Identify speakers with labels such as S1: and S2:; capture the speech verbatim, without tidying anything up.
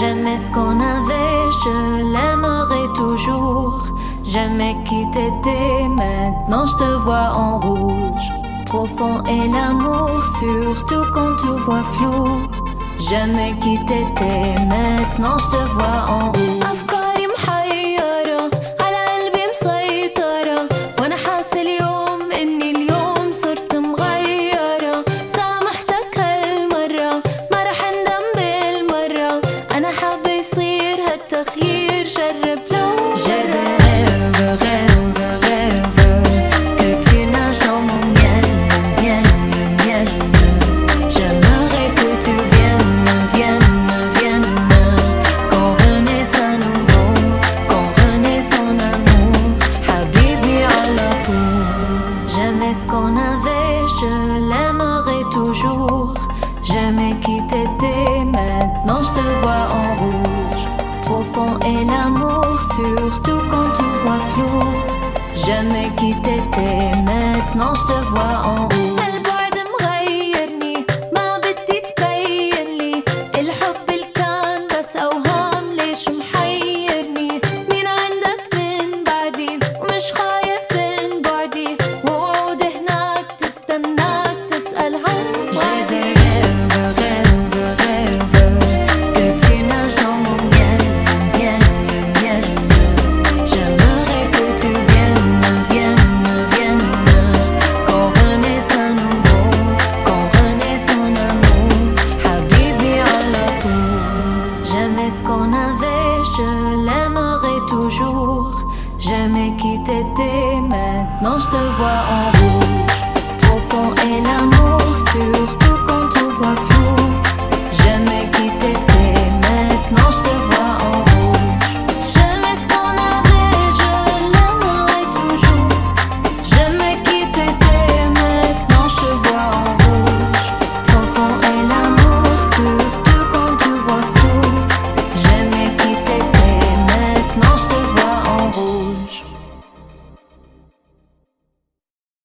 S1: J'aimais ce qu'on avait, je l'aimerai toujours. J'aimais qui t'étais, maintenant je te vois en rouge. Profond est l'amour, surtout quand tu vois flou. J'aimais qui t'étais, maintenant je te vois en rouge. أفكاري محيرة على قلبي مسيطرة، وأنا حاسة اليوم إني اليوم صرت مغيرة. سامحتك هالمرة ما رح أندم بالمرة، أنا حابة يصير هالتغيير جرب لو جرب. Ce qu'on avait, je l'aimerai toujours. J'aimais qui t'étais, maintenant je te vois en rouge. Profond est l'amour, surtout quand tu vois flou. J'aimais qui t'étais, maintenant je te vois en rouge. البعد مغيرني ما بدي تبين لي، الحب اللي كان بس أوهام ليش محيرني. مين عندك من بعدي ومش خايف من بعدي، ce qu'on avait, je l'aimerai toujours. J'aimais qui t'étais, maintenant je te vois en rouge. Profond est l'amour sur